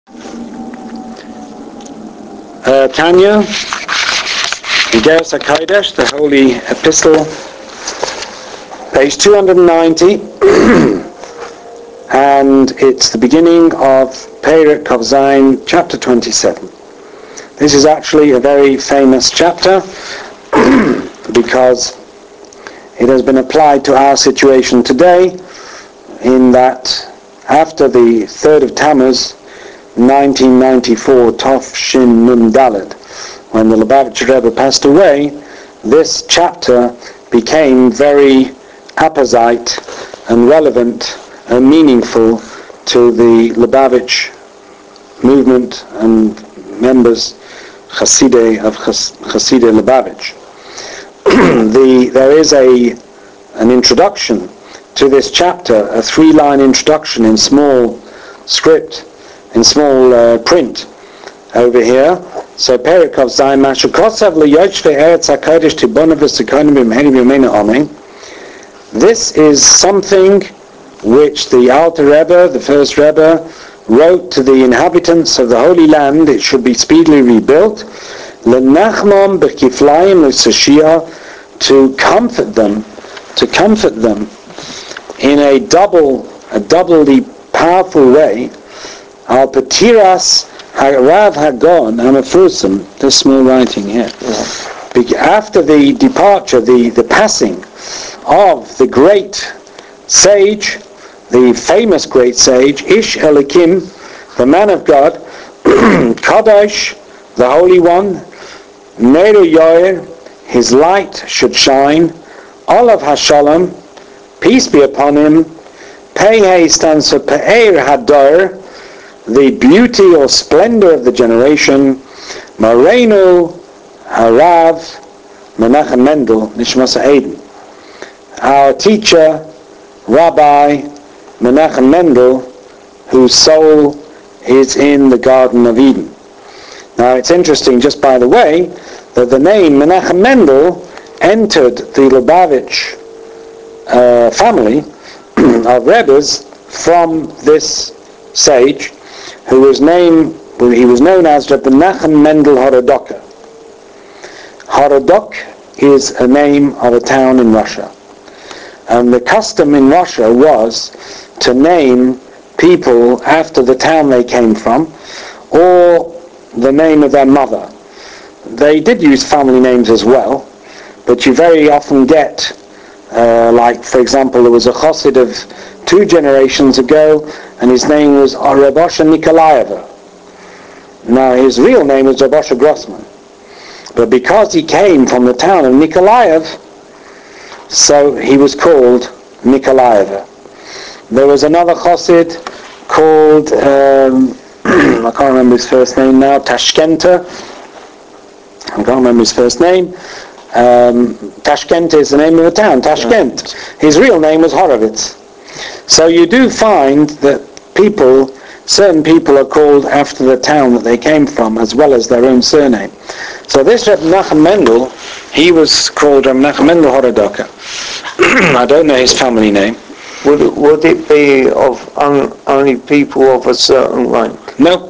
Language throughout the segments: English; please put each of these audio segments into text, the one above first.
Tanya, Igeres HaKodesh, the Holy Epistle, page 290, and it's the beginning of Perek Kov Zayin, chapter 27. This is actually a very famous chapter because it has been applied to our situation today, in that after the 3rd of Tammuz, 1994, Tov Shin Nun Dalet, when the Lubavitcher Rebbe passed away, this chapter became very apposite and relevant and meaningful to the Lubavitch movement and members Chasidei of Chasidei Lubavitch. There is an introduction to this chapter, a 3-line introduction in small script, in small print over here. So Perek Kov Zayin, Mashu Kosav L'Yochvei Eretz HaKodesh Tibona V'Sekonim B'Meheri B'Yomeinu Amen. This is something which the Alter Rebbe, the first Rebbe, wrote to the inhabitants of the Holy Land. It should be speedily rebuilt. L'Nachmon B'Kiflayim L'Sashia, to comfort them in a doubly powerful way. Al Patiras Harav Hagon Amafursim, this small writing here. After the departure, the passing of the great sage, the famous great sage, Ish Elikim, the man of God, Kadosh, the Holy One, Neru Yoir, his light should shine, Olav HaShalom, peace be upon him, Pei stands for Pe'er Hadar, the beauty or splendor of the generation, Marenu Harav Menachem Mendel Nishmas Eden, our teacher, Rabbi Menachem Mendel, whose soul is in the Garden of Eden. Now it's interesting, just by the way, that the name Menachem Mendel entered the Lubavitch family of Rebbes from this sage, he was known as Reb Menachem Mendel Horodoka. Horodok is a name of a town in Russia. And the custom in Russia was to name people after the town they came from or the name of their mother. They did use family names as well, but you very often get, like for example, there was a chassid of 2 generations ago, and his name was Reb Osher Nikolaeva. Now his real name was Reb Osher Grossman, but because he came from the town of Nikolaev, so he was called Nikolaeva. There was another chassid called, I can't remember his first name now, Tashkenta. I can't remember his first name. Tashkent is the name of the town, Tashkent. His real name was Horovitz. So you do find that certain people are called after the town that they came from, as well as their own surname. So this Reb Menachem Mendel, he was called Reb Menachem Mendel Horodoka. I don't know his family name. Would it be of only people of a certain rank? No.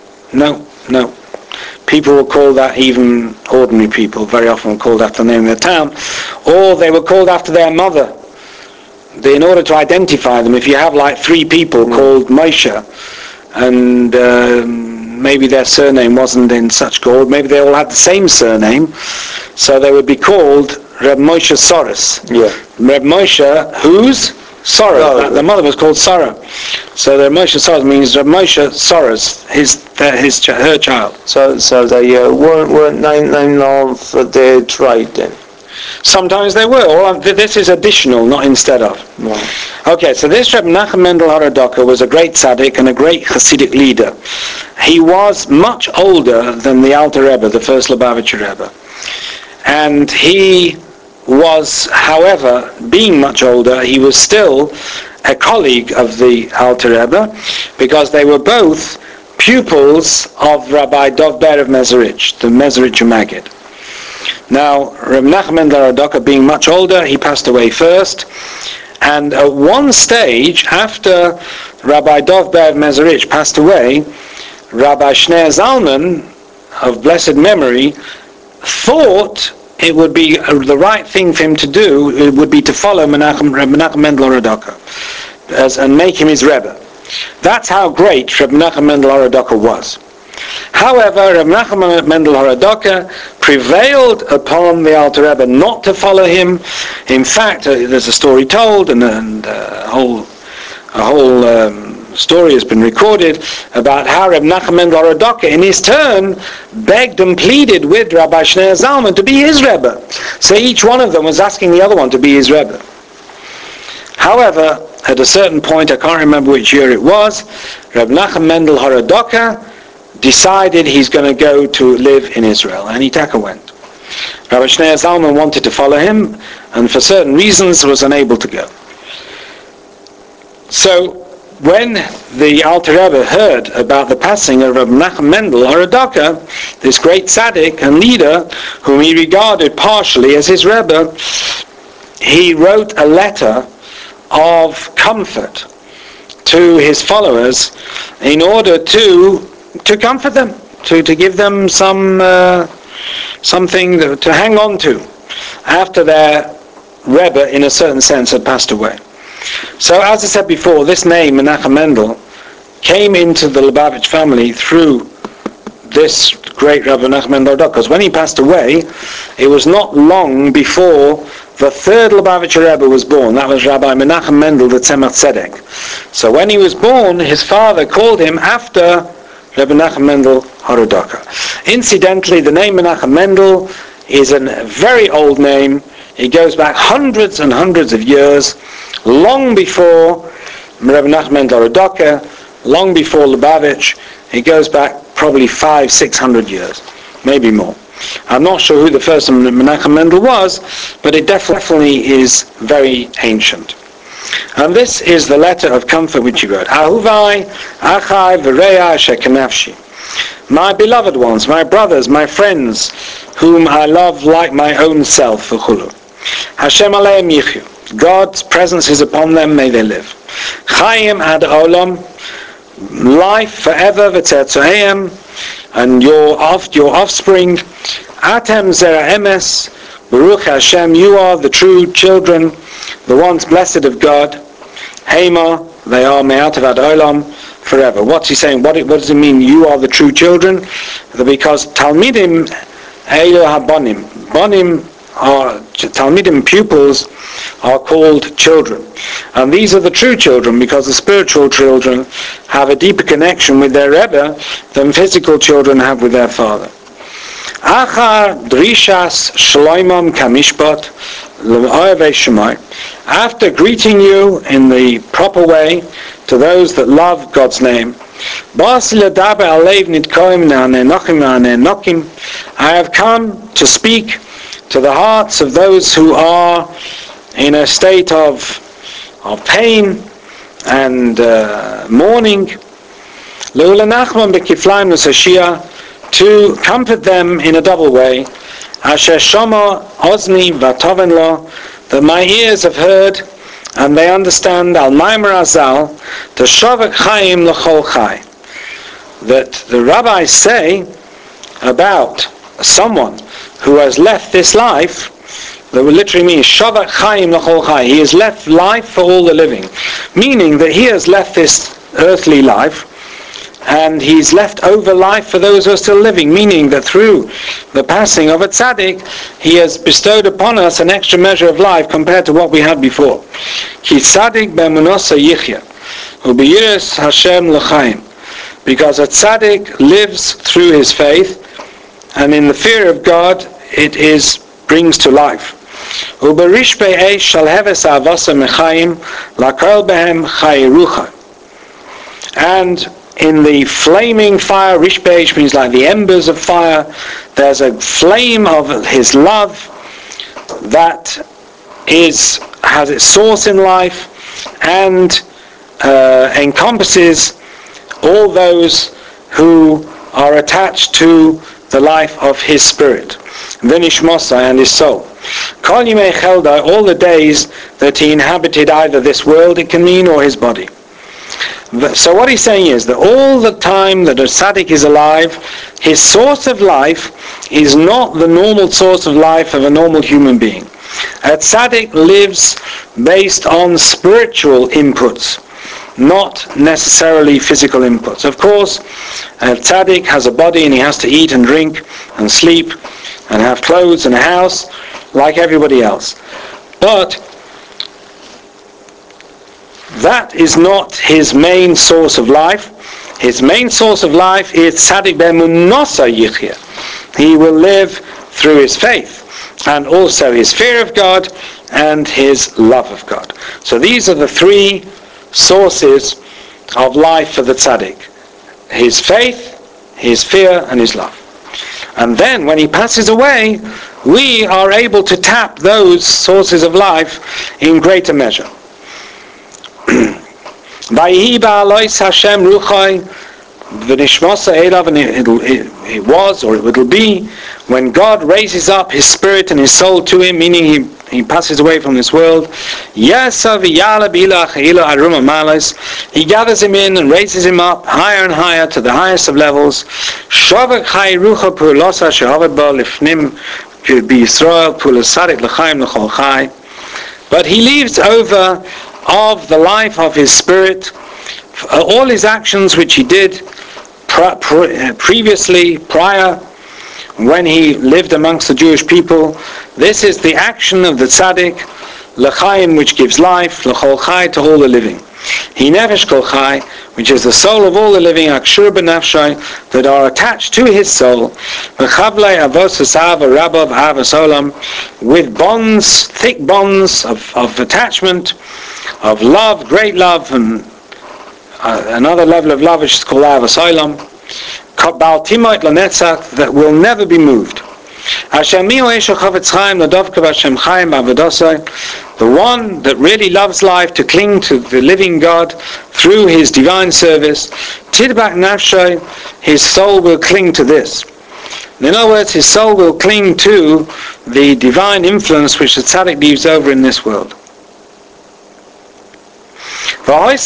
People were called that, even ordinary people, very often were called after the name of the town, or they were called after their mother. In order to identify them, if you have like 3 people called Moshe, and maybe their surname wasn't in such called, maybe they all had the same surname, so they would be called Reb Moshe Soros. Yeah. Reb Moshe, whose? Sorrow. No. The mother was called Sorrow. So the Moshe Soros means Reb Moshe Soros, her child. So they weren't named for their trade then? Sometimes they were. This is additional, not instead of. No. Okay, so this Reb Menachem Mendel Horodoka was a great tzaddik and a great Hasidic leader. He was much older than the Alter Rebbe, the first Lubavitcher Rebbe. And he was, however, being much older, he was still a colleague of the Alter Rebbe, because they were both pupils of Rabbi Dov Ber of Mezerich, the Mezericher Maggid. Now, Reb Menachem Mendel Horodoka, being much older, he passed away first, and at one stage, after Rabbi Dov Ber of Mezerich passed away, Rabbi Shneur Zalman, of blessed memory, thought it would be the right thing for him to do, it would be to follow Menachem Mendel Horodoka and make him his Rebbe. That's how great Reb Menachem Mendel Horodoka was. However, Reb Menachem Mendel Horodoka prevailed upon the Alter Rebbe not to follow him. In fact, there's a story told, and a whole story has been recorded about how Reb Menachem Mendel Horodoka, in his turn, begged and pleaded with Rabbi Shneur Zalman to be his Rebbe. So each one of them was asking the other one to be his Rebbe. However, at a certain point, I can't remember which year it was, Reb Menachem Mendel Horodoka decided he's going to go to live in Israel, and he went. Rabbi Shneur Zalman wanted to follow him, and for certain reasons was unable to go. So when the Alter Rebbe heard about the passing of Reb Menachem Mendel Horodoka, this great tzaddik and leader, whom he regarded partially as his Rebbe, he wrote a letter of comfort to his followers in order to comfort them, to give them something to hang on to after their Rebbe, in a certain sense, had passed away. So, as I said before, this name, Menachem Mendel, came into the Lubavitch family through this great Rabbi Menachem Mendel Horodoka, because when he passed away, it was not long before the third Lubavitcher Rebbe was born. That was Rabbi Menachem Mendel, the Tzemach Tzedek. So when he was born, his father called him after Rabbi Menachem Mendel Horodoka. Incidentally, the name Menachem Mendel is a very old name. It goes back hundreds and hundreds of years, long before Rabbi Menachem Mendel Horodoka, long before Lubavitch. It goes back probably 500-600 years, maybe more. I'm not sure who the first Menachem Mendel was, but it definitely is very ancient. And this is the letter of comfort which he wrote. Ahuvai, Achai, V'reya, Shekanafshi. My beloved ones, my brothers, my friends, whom I love like my own self, V'chulu. Hashem aleim yichyu. God's presence is upon them, may they live. Chayim ad olam, life forever, v'tzertzoeim, and your offspring. Atem zera emes, Baruch Hashem, you are the true children, the ones blessed of God. Hema, they are me'at ad olam, forever. What's he saying? What does it mean, you are the true children? Because Talmidim, Eilu habonim, bonim are Talmidim, pupils, are called children. And these are the true children, because the spiritual children have a deeper connection with their Rebbe than physical children have with their father. Achar drishas shloimam kamishpat l'ohevei shemai. After greeting you in the proper way to those that love God's name, I have come to speak to the hearts of those who are in a state of pain and mourning, to comfort them in a double way, that my ears have heard and they understand, al maimer azal, the shavak chaim l'chol chai, that the rabbis say about someone who has left this life, that would literally mean shavak chaim l'chol chai, he has left life for all the living, meaning that he has left this earthly life and he's left over life for those who are still living, meaning that through the passing of a tzaddik, he has bestowed upon us an extra measure of life compared to what we had before. Ki tzaddik be'emunosa yichya, u'b'yiras Hashem l'chaim, because a tzaddik lives through his faith, and in the fear of God, it brings to life. U'b'rish be'esh shal heves avasa mechayim, lakol behem chayirucha. And in the flaming fire, Rishbeish means like the embers of fire, there's a flame of his love that has its source in life and encompasses all those who are attached to the life of his spirit, V'nishmosa, and his soul. Kol yimei chelda, all the days that he inhabited either this world, it can mean, or his body. So what he's saying is that all the time that a tzaddik is alive, his source of life is not the normal source of life of a normal human being. A tzaddik lives based on spiritual inputs, not necessarily physical inputs. Of course, a tzaddik has a body and he has to eat and drink and sleep and have clothes and a house like everybody else. But that is not his main source of life. His main source of life is tzaddik be'emunasa yichya. He will live through his faith and also his fear of God and his love of God. So these are the three sources of life for the tzaddik: his faith, his fear, and his love. And then when he passes away, we are able to tap those sources of life in greater measure. It was, or it will be, when God raises up his spirit and his soul to him, meaning he passes away from this world. He gathers him in and raises him up higher and higher to the highest of levels. But he leaves over of the life of his spirit all his actions which he did previously, prior, when he lived amongst the Jewish people. This is the action of the tzaddik, l'chaim, which gives life, l'chol chai, to all the living. He nefesh kol chai, which is the soul of all the living, akshur b'nafshay, that are attached to his soul, v'chavlei avos v'sav v'rabav avos olam, with bonds, thick bonds of attachment, of love, great love, and another level of love which is called avos olam, that will never be moved. The one that really loves life, to cling to the living God through his divine service, his soul will cling to this. In other words, his soul will cling to the divine influence which the tzaddik leaves over in this world. And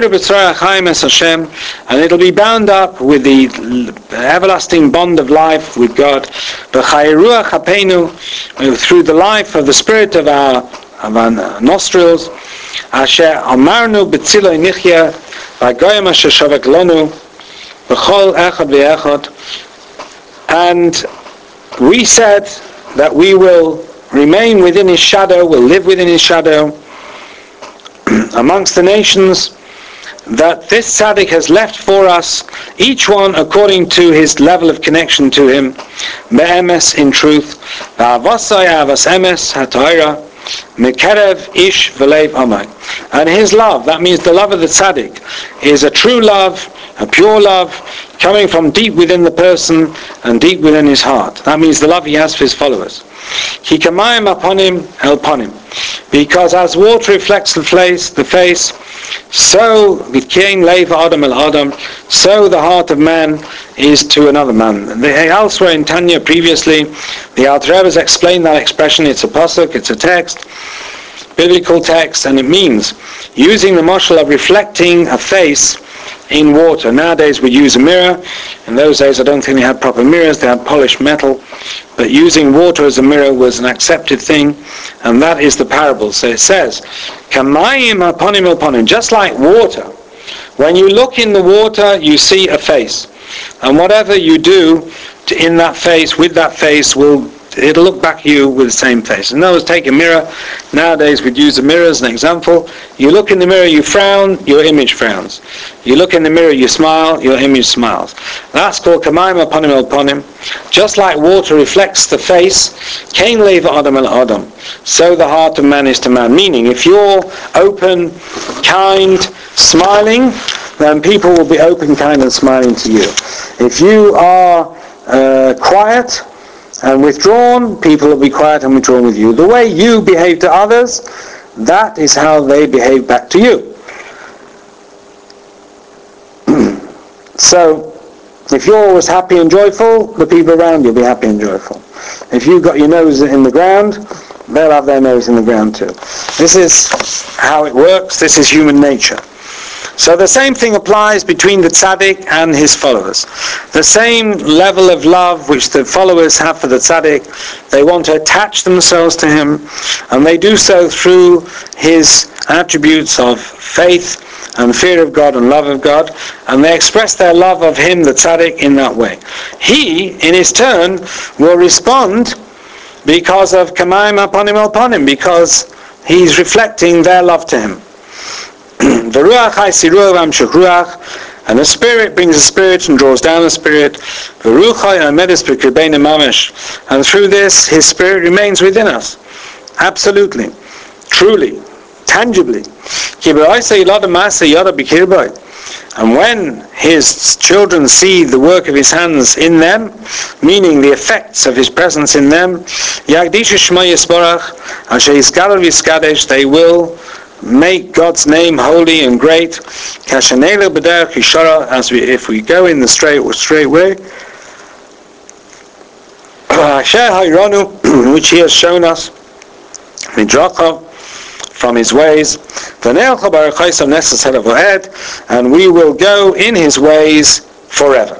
it'll be bound up with the everlasting bond of life with God, through the life of the spirit of our nostrils, and we said that we will remain within his shadow, will live within his shadow amongst the nations, that this tzaddik has left for us, each one according to his level of connection to him, be'emes, in truth, v'avasai avas emes ha'torah, mekerev ish v'leiv amay. And his love, that means the love of the tzaddik, is a true love, a pure love, coming from deep within the person and deep within his heart. That means the love he has for his followers. Ki kamayim aponim elponim, because as water reflects the face, so v'kein leiv adam el adam, so the heart of man is to another man. Elsewhere in Tanya previously, the Alter Rebbe has explained that expression. It's a pasuk, it's a text, biblical text, and it means using the mashal of reflecting a face in water. Nowadays we use a mirror. In those days I don't think they had proper mirrors, they had polished metal. But using water as a mirror was an accepted thing, and that is the parable. So it says, Kamayim aponim elponim, just like water. When you look in the water, you see a face. And whatever you do in that face, with that face, it'll look back at you with the same face. In other words, take a mirror. Nowadays we'd use a mirror as an example. You look in the mirror, you frown, your image frowns. You look in the mirror, you smile, your image smiles. That's called kamayim aponim elponim. Just like water reflects the face, kain leiv adam el adam, so the heart of man is to man. Meaning, if you're open, kind, smiling, then people will be open, kind, and smiling to you. If you are quiet and withdrawn, people will be quiet and withdrawn with you. The way you behave to others, that is how they behave back to you. So, if you're always happy and joyful, the people around you will be happy and joyful. If you've got your nose in the ground, they'll have their nose in the ground too. This is how it works. This is human nature. So the same thing applies between the tzaddik and his followers. The same level of love which the followers have for the tzaddik, they want to attach themselves to him, and they do so through his attributes of faith and fear of God and love of God, and they express their love of him, the tzaddik, in that way. He, in his turn, will respond because of kamayim aponim alponim, because he's reflecting their love to him. And the spirit brings a spirit and draws down a spirit. And through this, his spirit remains within us. Absolutely. Truly. Tangibly. And when his children see the work of his hands in them, meaning the effects of his presence in them, they will make God's name holy and great, as if we go in the straight way, which he has shown us, from his ways, and we will go in his ways forever.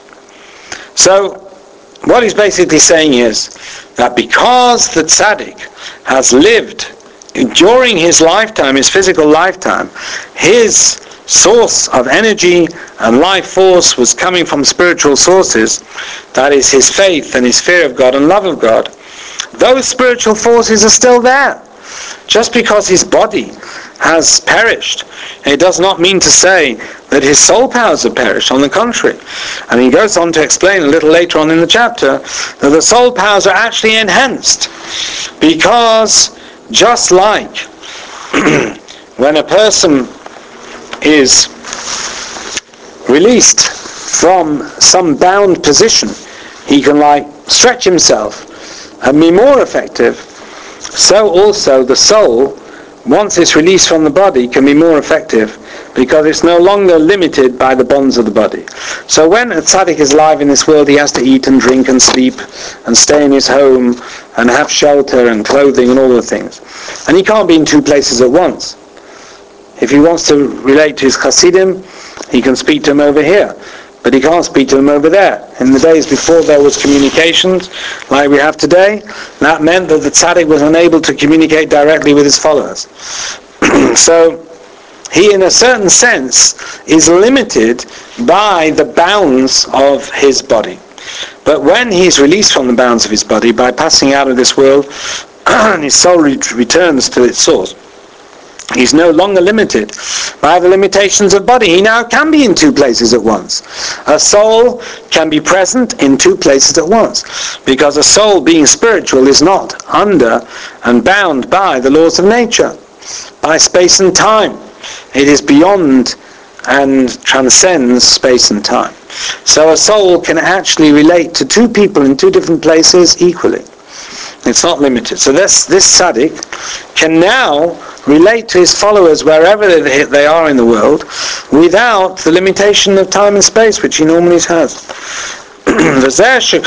So, what he's basically saying is that because the tzaddik has lived during his lifetime, his physical lifetime, his source of energy and life force was coming from spiritual sources, that is his faith and his fear of God and love of God, those spiritual forces are still there. Just because his body has perished, it does not mean to say that his soul powers have perished. On the contrary. And he goes on to explain a little later on in the chapter that the soul powers are actually enhanced, because just like when a person is released from some bound position, he can stretch himself and be more effective, so also the soul, once it's released from the body, can be more effective because it's no longer limited by the bonds of the body. So when a tzaddik is alive in this world, he has to eat and drink and sleep and stay in his home and have shelter and clothing and all the things. And he can't be in two places at once. If he wants to relate to his chassidim, he can speak to him over here, but he can't speak to him over there. In the days before there was communications like we have today, that meant that the tzaddik was unable to communicate directly with his followers. So he, in a certain sense, is limited by the bounds of his body. But when he's released from the bounds of his body, by passing out of this world, and his soul returns to its source, he's no longer limited by the limitations of body. He now can be in two places at once. A soul can be present in two places at once, because a soul, being spiritual, is not under and bound by the laws of nature, by space and time. It is beyond and transcends space and time. So a soul can actually relate to two people in two different places equally. It's not limited. So this tzaddik can now relate to his followers wherever they are in the world, without the limitation of time and space which he normally has. And this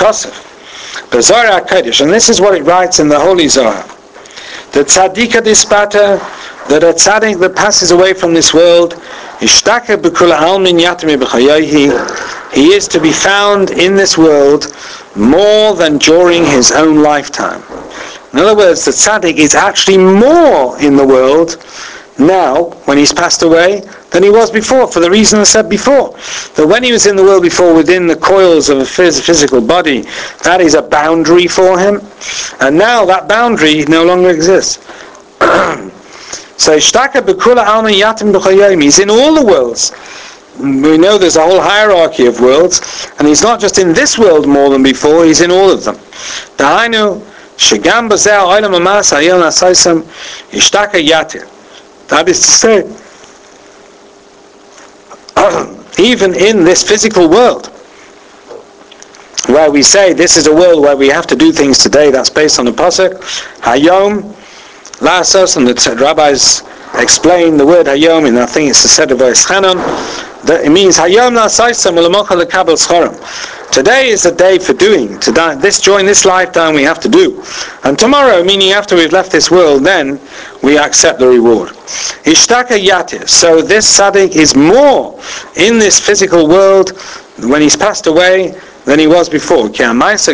is what it writes in the Holy Zohar. The tzaddika dispata, that a tzaddik that passes away from this world, he is to be found in this world more than during his own lifetime. In other words, the tzaddik is actually more in the world now, when he's passed away, than he was before, for the reason I said before. That when he was in the world before, within the coils of a physical body, that is a boundary for him. And now that boundary no longer exists. So, Ishtaka B'kula Alma Yatim B'chayim, he's in all the worlds. We know there's a whole hierarchy of worlds, and he's not just in this world more than before, he's in all of them. Dahainu, Shagam Bazeh Olam Amas Hayel Nasaisam Ishtaka Yatir. That is to say, even in this physical world, where we say this is a world where we have to do things today, that's based on the pasuk Hayom Lasos, and the rabbis explain the word Hayom, and I think it's the set of Chanon, It means Hayom La'asaisam U'Lamocha L'Kabel Scharam. Today is the day for doing. During this lifetime we have to do. And tomorrow, meaning after we've left this world, then we accept the reward. Ishtaka Yatir. So this tzaddik is more in this physical world when he's passed away than he was before. Because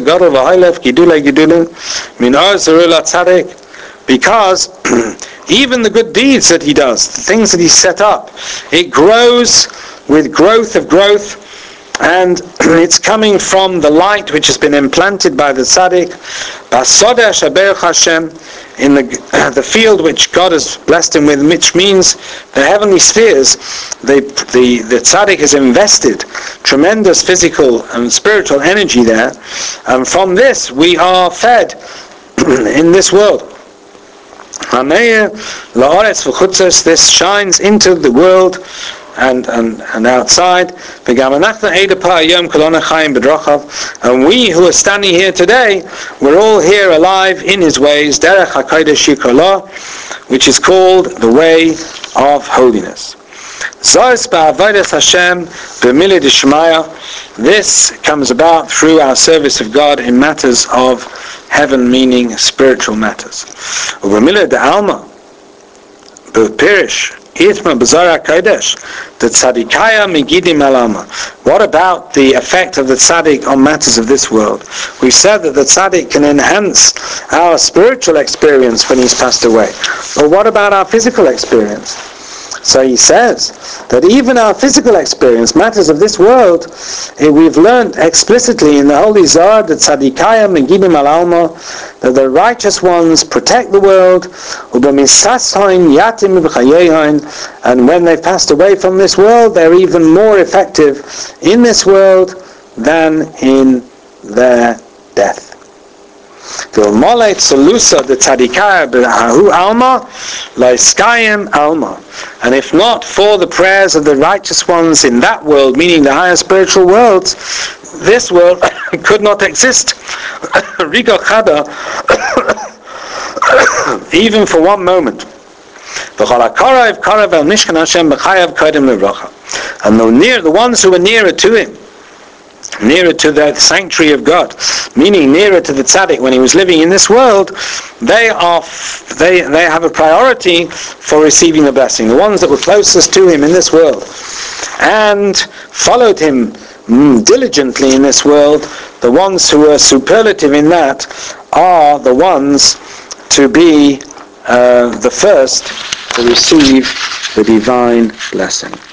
even the good deeds that he does, the things that he set up, it grows with growth of growth, and it's coming from the light which has been implanted by the tzaddik, in the field which God has blessed him with, which means the heavenly spheres. The tzaddik has invested tremendous physical and spiritual energy there, and from this we are fed in this world. This shines into the world and outside. And we who are standing here today, we're all here alive in his ways, which is called the way of holiness. This comes about through our service of God in matters of heaven, meaning spiritual matters. What about the effect of the tzaddik on matters of this world? We said that the tzaddik can enhance our spiritual experience when he's passed away. But what about our physical experience? So he says that even our physical experience, matters of this world, we've learned explicitly in the Holy Zohar that tzadikaya megidim al alma, that the righteous ones protect the world, and when they've passed away from this world, they're even more effective in this world than in their death. And if not for the prayers of the righteous ones in that world, meaning the higher spiritual worlds, this world could not exist. Even for one moment. And the ones who are nearer to him, nearer to the sanctuary of God, meaning nearer to the tzaddik when he was living in this world, they have a priority for receiving the blessing. The ones that were closest to him in this world and followed him diligently in this world, the ones who are superlative in that are the ones to be the first to receive the divine blessing.